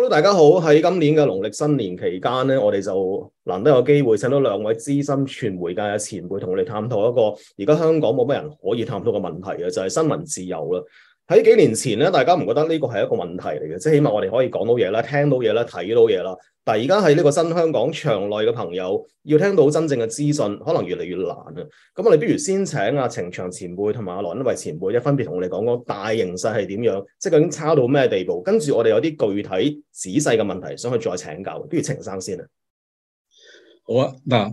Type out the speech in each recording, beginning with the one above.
大家好！喺今年嘅農曆新年期間咧，我哋就難得有機會請到兩位資深傳媒界嘅前輩，同我哋探討一個而家香港冇乜人可以探討嘅問題嘅，就係新聞自由啦。喺幾年前咧，大家唔覺得呢個係一個問題嚟嘅，即係起碼我哋可以講到嘢啦、聽到嘢啦、睇到嘢啦。但係而家喺呢個新香港場內嘅朋友，要聽到真正嘅資訊，可能越嚟越難啊！咁我哋不如先請阿程翔前輩同埋阿羅恩惠前輩，分別同我哋講講大形勢係點樣，即係究竟差到咩地步？跟住我哋有啲具體仔細嘅問題想去再請教，不如程生先啊。 好啊，嗱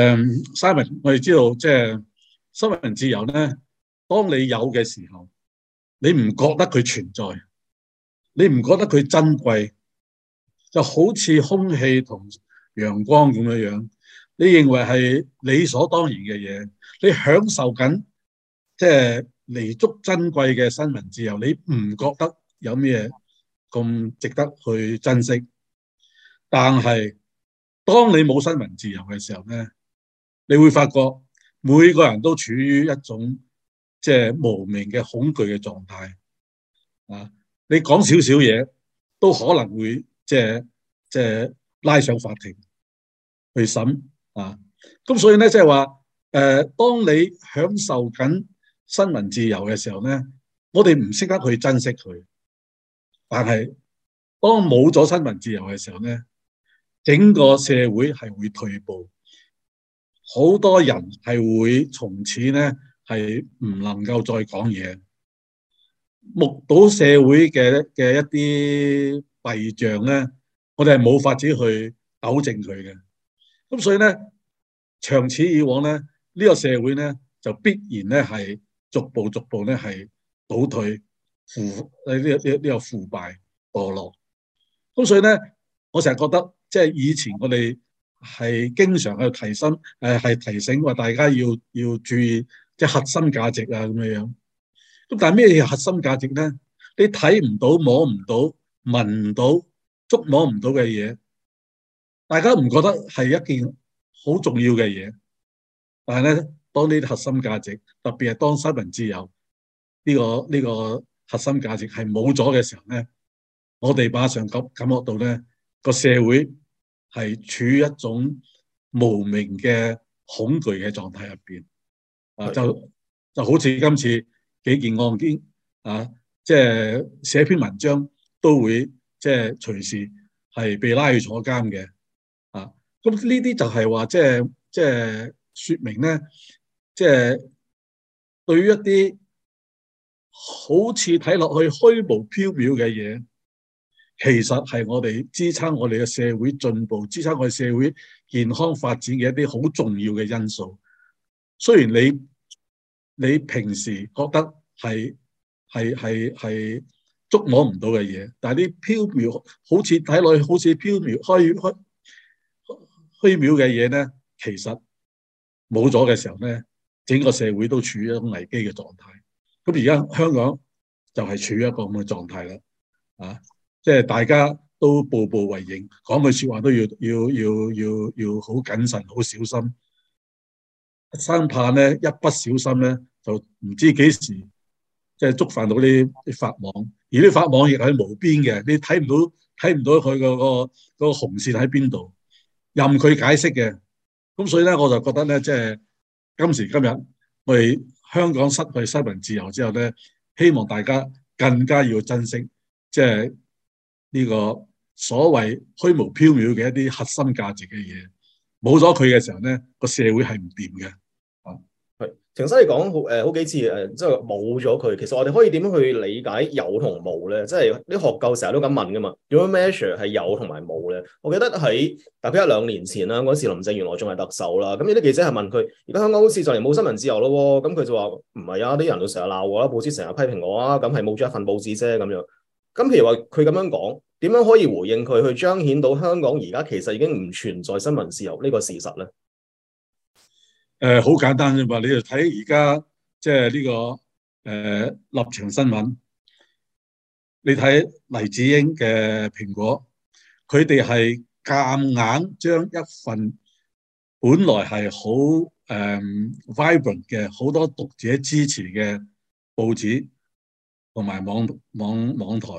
，Simon，我哋知道即係新聞自由咧，當你有嘅時候，你唔覺得佢存在，你唔覺得佢珍貴，就好似空氣同陽光咁樣樣，你認為係理所當然嘅嘢，你享受緊即係彌足珍貴嘅新聞自由，你唔覺得有咩咁值得去珍惜？但係當你冇新聞自由嘅時候咧，你會發覺每個人都處於一種即係無名嘅恐懼嘅狀態啊！你講少少嘢都可能會即係拉上法庭去審啊！咁所以咧，即係話當你享受緊新聞自由嘅時候咧，我哋唔識得去珍惜佢，但係當冇咗新聞自由嘅時候咧，整個社會係會退步，好多人係會從此咧係唔能夠再講嘢，目睹社會嘅一啲弊象咧，我哋係冇法子去糾正佢嘅。咁所以咧，長此以往咧，呢個社會咧就必然咧係逐步咧係倒退、呢個腐敗、墮落。咁所以咧，我成日覺得即係以前我哋係經常去係提醒話大家要注意即係核心價值啊咁樣樣。咁但係咩嘢核心價值咧？你睇唔到、摸唔到、聞唔到、觸摸唔到嘅嘢，大家唔覺得係一件好重要嘅嘢？但係咧，當呢啲核心價值，特別係當新聞自由呢個核心價值係冇咗嘅時候咧，我哋馬上感覺到咧個社會係處於一種無名嘅恐懼嘅狀態入邊啊！就好似今次幾件案件啊，即係寫篇文章都會即係隨時係被拉去坐監嘅啊！咁呢啲就係話即係說明咧，即係對於一啲好似睇落去虛無縹緲嘅嘢，其實係我哋支撐我哋嘅社會進步、支撐我哋社會健康發展嘅一啲好重要嘅因素。雖然你平時覺得係觸摸唔到嘅嘢，但係啲縹緲好似睇落去好似縹緲虛渺嘅嘢咧，其實冇咗嘅時候咧，整個社會都處於一種危機嘅狀態。咁而家香港就係處於一個咁嘅狀態啦，啊！即係大家都步步為營，講句說話都要好謹慎、好小心，生怕咧一不小心咧就唔知幾時即係觸犯到啲法網，而啲法網亦係無邊嘅，你睇唔到佢個紅線喺邊度，任佢解釋嘅。咁所以咧，我就覺得咧，即係今時今日我哋香港失去新聞自由之後咧，希望大家更加要珍惜，即係呢個所謂虛無縹緲嘅一啲核心價值嘅嘢，冇咗佢嘅時候咧，個社會係唔掂嘅。 係，程生你講好幾次即係冇咗佢，其實我哋可以點樣去理解有同冇咧？即係啲學究成日都咁問噶嘛，點樣 measure 係有同埋冇咧？我記得喺大概1-2年前啦，嗰時林鄭月娥仲係特首啦，咁有啲記者係問佢，而家香港好似就嚟冇新聞自由咯，咁佢就話唔係啊，啲人都成日鬧我啦，報紙成日批評我啊，咁係冇咗一份報紙啫咁樣。咁譬如話佢咁樣講，點樣可以回應佢，去彰顯到香港而家其實已經唔存在新聞自由呢個事實咧？ 好簡單啫嘛，你就睇而家即係呢個立場新聞，你睇黎智英嘅蘋果，佢哋係夾硬將一份本來係好vibrant 嘅好多讀者支持嘅報紙同埋網台，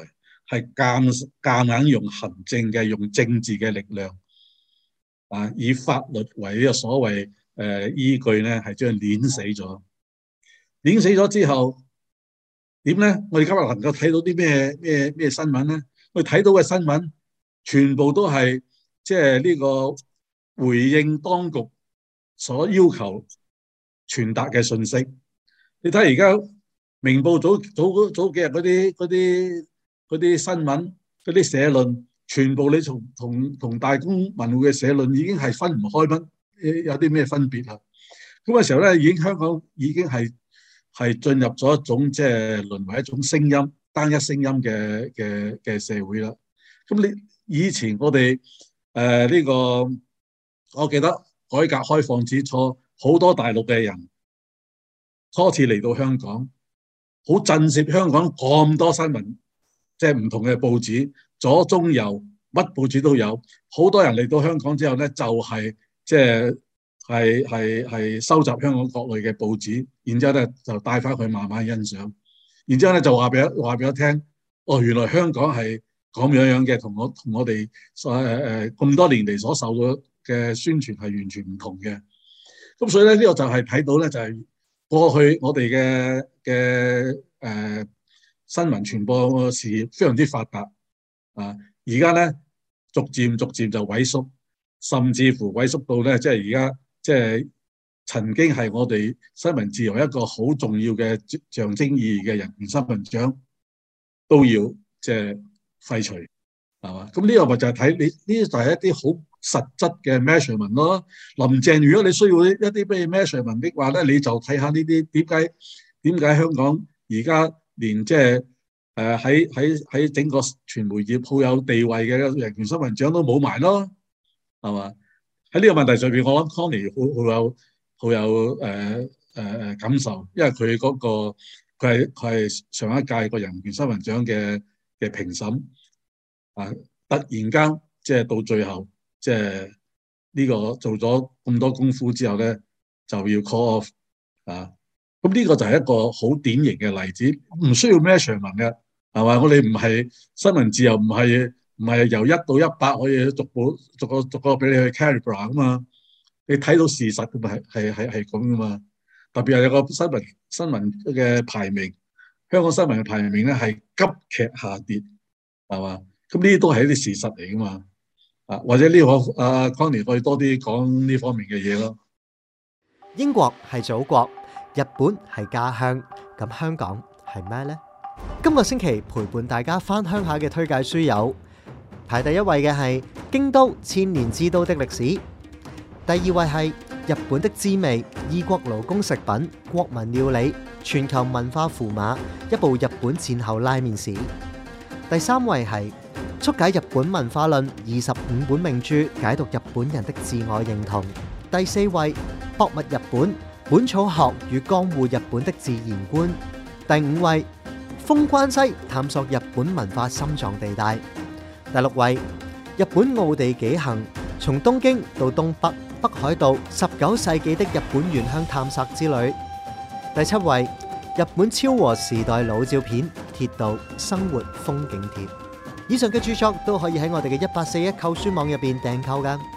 係夾硬用行政嘅、用政治嘅力量以法律為呢個所謂依據咧，係將佢碾死咗。碾死咗之後點咧？我哋今日能夠睇到啲咩新聞咧？我哋睇到嘅新聞全部都係即係呢個回應當局所要求傳達嘅信息。你睇而家明報早幾日嗰啲新聞、嗰啲社論，全部你同大公文匯嘅社論已經係分唔開有啲咩分別啊？咁嘅時候咧，香港已經係進入咗一種即係淪為一種聲音單一聲音嘅社會啦。咁你以前我哋呢個，我記得改革開放之初，好多大陸嘅人初次嚟到香港，好震懾香港咁多新聞，即係唔同嘅報紙，左中右乜報紙都有。好多人嚟到香港之後咧，就係即係收集香港各類嘅報紙，然之後咧就帶翻去慢慢欣賞，然之後咧就話俾我聽，哦，原來香港係咁樣嘅，同我哋咁多年嚟所受到嘅宣傳係完全唔同嘅。咁所以咧呢個就係睇到咧，就係過去我哋嘅新聞傳播事業非常之發達而家咧逐漸就萎縮，甚至乎萎縮到咧，即係而家即係曾經係我哋新聞自由一個好重要嘅象徵意義嘅人權新聞獎都要即係廢除，係嘛？咁呢個咪就係睇你呢啲就係一啲好實質嘅 measurement 咯。林鄭，如果你需要一啲咩 measurement 的話咧，你就睇下呢啲點解香港而家連即係喺整個傳媒業好有地位嘅人權新聞獎都冇埋咯，係嘛？喺呢個問題上邊，我諗 Connie 好有感受，因為佢係上一屆個人權新聞獎嘅評審突然間即係到最後即係呢個做咗咁多功夫之後咧，就要 call off 咁呢個就係一個好典型嘅例子，唔需要 measurement 嘅，係嘛？我哋唔係新聞自由，唔係由1到100可以逐個俾你去 calibrate 噶嘛？你睇到事實咁係咁噶嘛？特別係有個新聞嘅排名，香港新聞嘅排名咧係急劇下跌，係嘛？咁呢啲都係一啲事實嚟噶嘛？或者呢個Connie可以多啲講呢方面嘅嘢咯。 英國係祖國，日本係家鄉，咁香港係咩呢？今個星期陪伴大家返鄉下嘅推介書有排第一位嘅係《京都千年之都的歷史》，第二位係《日本的滋味：異國勞工食品、國民料理、全球文化符碼》，一部日本戰後拉麵史，第三位係《速解日本文化論25本命著，解讀日本人的自我認同》，第四位《博物日本：本草學與江戶日本的自然觀》，第五位《封關西：探索日本文化心臟地帶》，第六位《日本奧地紀行：從東京到東北、北海道19世紀的日本原鄉探索之旅》，第七位《日本昭和時代老照片：鐵道生活風景貼》。以上嘅著作都可以喺我哋嘅1841購書網入邊訂購噶。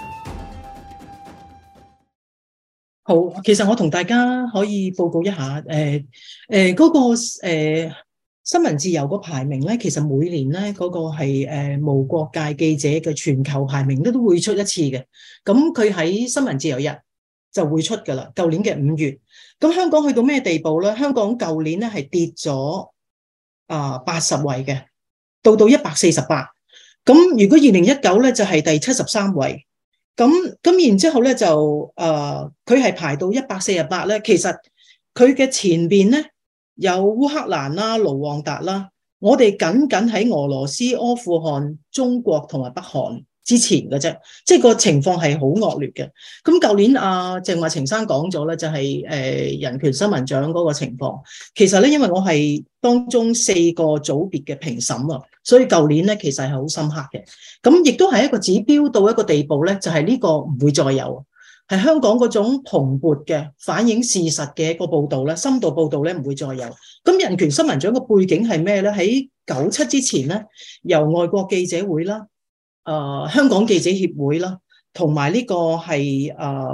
好，其實我同大家可以報告一下，嗰個新聞自由個排名咧，其實每年咧嗰個係無國界記者嘅全球排名都會出一次嘅。咁佢喺新聞自由日就會出噶啦。舊年嘅5月，咁香港去到咩地步咧？香港舊年咧係跌咗80位嘅，到148。咁如果2019咧就係第73位。咁然之後咧就佢係排到148咧，其實佢嘅前邊咧有烏克蘭啦、盧旺達啦，我哋僅喺俄羅斯、阿富汗、中國同埋北韓之前嘅啫，即係個情況係好惡劣嘅。咁舊年鄭慧晴生講咗咧，就係人權新聞獎嗰個情況。其實咧，因為我係當中4個組別嘅評審啊，所以舊年咧其實係好深刻嘅。咁亦都係一個指標到一個地步咧，就係呢個唔會再有。 係香港嗰種蓬勃嘅反映事實嘅一個報導咧，深度報導咧唔會再有。咁人權新聞獎嘅背景係咩咧？喺97之前咧，由外國記者會啦、香港記者協會啦，同埋呢個係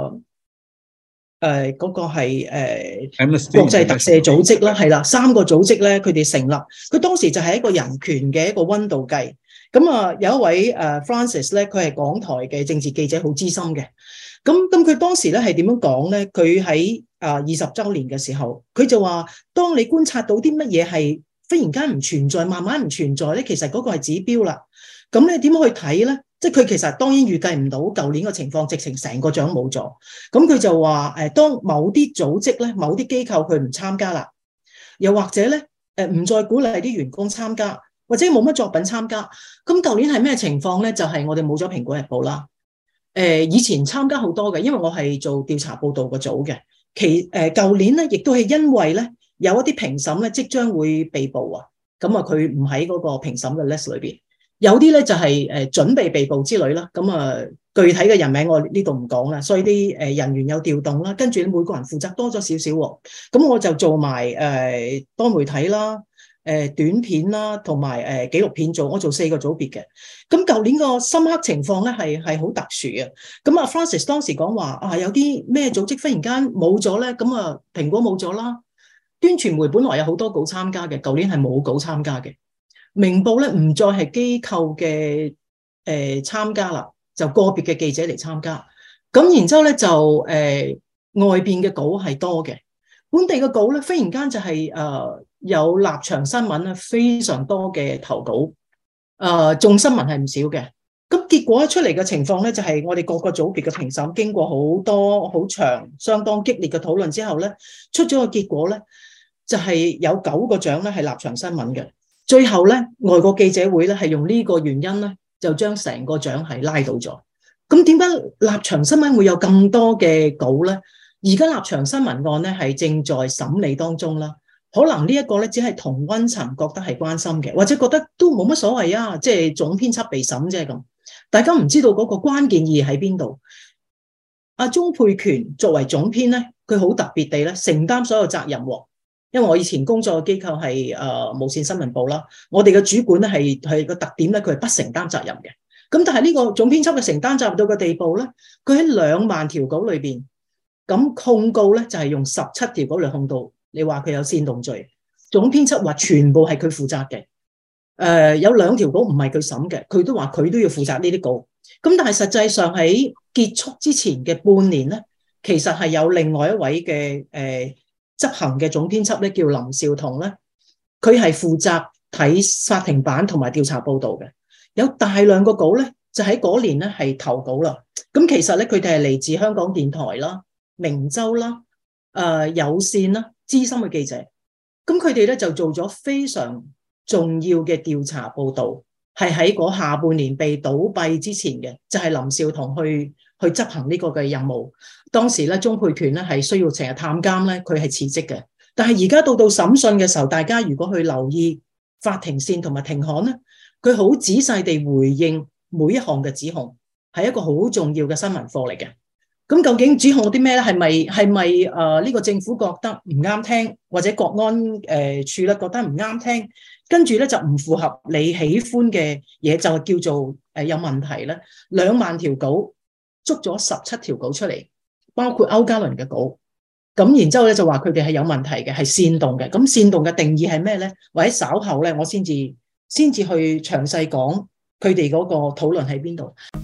嗰個係國際特赦組織啦，係啦，3個組織咧，佢哋成立。佢當時就係一個人權嘅一個溫度計。咁啊，有一位Francis 咧，佢係港台嘅政治記者，好資深嘅。咁佢當時咧係點樣講咧？佢喺20週年嘅時候，佢就話：當你觀察到啲乜嘢係忽然間唔存在，慢慢唔存在咧，其實嗰個係指標啦。咁你點樣去睇咧？即係佢其實當然預計唔到舊年嘅情況，直情成個獎冇咗。咁佢就話當某啲組織咧、某啲機構佢唔參加啦，又或者咧唔再鼓勵啲員工參加，或者冇乜作品參加。咁舊年係咩情況咧？就係我哋冇咗《蘋果日報》啦。以前參加好多嘅，因為我係做調查報導個組嘅。舊年咧，亦都係因為咧有一啲評審咧即將會被捕啊，咁啊佢唔喺嗰個評審嘅 list 裏邊。有啲咧就係準備被捕之類啦，咁啊具體嘅人名我呢度唔講啦，所以啲人員有調動啦，跟住每個人負責多咗少少喎，咁我就做埋多媒體啦、短片啦，同埋紀錄片我做4個組別嘅。咁舊年個深刻情況咧係好特殊嘅。咁啊 Francis 當時講話有啲咩組織忽然間冇咗咧，咁啊蘋果冇咗啦，端傳媒本來有好多稿參加嘅，舊年係冇稿參加嘅。明報咧唔再係機構嘅參加啦，就個別嘅記者嚟參加。咁然之後咧就外邊嘅稿係多嘅，本地嘅稿咧忽然間就係有立場新聞咧非常多嘅投稿，眾新聞係唔少嘅。咁結果出嚟嘅情況咧就係我哋各個組別嘅評審經過好多好長、相當激烈嘅討論之後咧，出咗個結果咧就係有9個獎咧係立場新聞嘅。最後咧，外國記者會咧係用呢個原因咧，就將成個獎係拉倒咗。咁點解立場新聞會有咁多嘅稿咧？而家立場新聞案咧係正在審理當中啦。可能呢一個咧只係同溫層覺得係關心嘅，或者覺得都冇乜所謂啊，即係總編輯被審啫咁。大家唔知道嗰個關鍵意義喺邊度。阿鍾沛權作為總編咧，佢好特別地咧承擔所有責任喎。因為我以前工作嘅機構係無線新聞部啦，我哋嘅主管咧係個特點咧，佢係不承擔責任嘅。咁但係呢個總編輯嘅承擔責任到個地步咧，佢喺2萬條稿裏邊，咁控告咧就係用17條稿嚟控告，你話佢有煽動罪。總編輯話全部係佢負責嘅，有2條稿唔係佢審嘅，佢都話佢都要負責呢啲稿。咁但係實際上喺結束之前嘅半年咧，其實係有另外一位嘅執行嘅總編輯咧，叫林少彤咧，佢係負責睇法庭版同埋調查報導嘅。有大量個稿咧，就喺嗰年咧係投稿啦。咁其實咧，佢哋係嚟自香港電台啦、明州啦、有線啦，資深嘅記者。咁佢哋咧就做咗非常重要嘅調查報導，係喺嗰下半年被倒閉之前嘅，就係林少彤去執行呢個嘅任務。當時咧，鍾沛權咧係需要成日探監咧，佢係辭職嘅。但係而家到審訊嘅時候，大家如果去留意法庭線同埋庭刊咧，佢好仔細地回應每一項嘅指控，係一個好重要嘅新聞課嚟嘅。咁究竟指控啲咩咧？係咪呢個政府覺得唔啱聽，或者國安處咧覺得唔啱聽，跟住咧就唔符合你喜歡嘅嘢，就叫做有問題咧？2萬條稿捉咗17條稿出嚟，包括歐嘉倫嘅稿，咁然之後咧就話佢哋係有問題嘅，係煽動嘅。咁煽動嘅定義係咩咧？或者稍後咧我先至去詳細講佢哋嗰個討論喺邊度。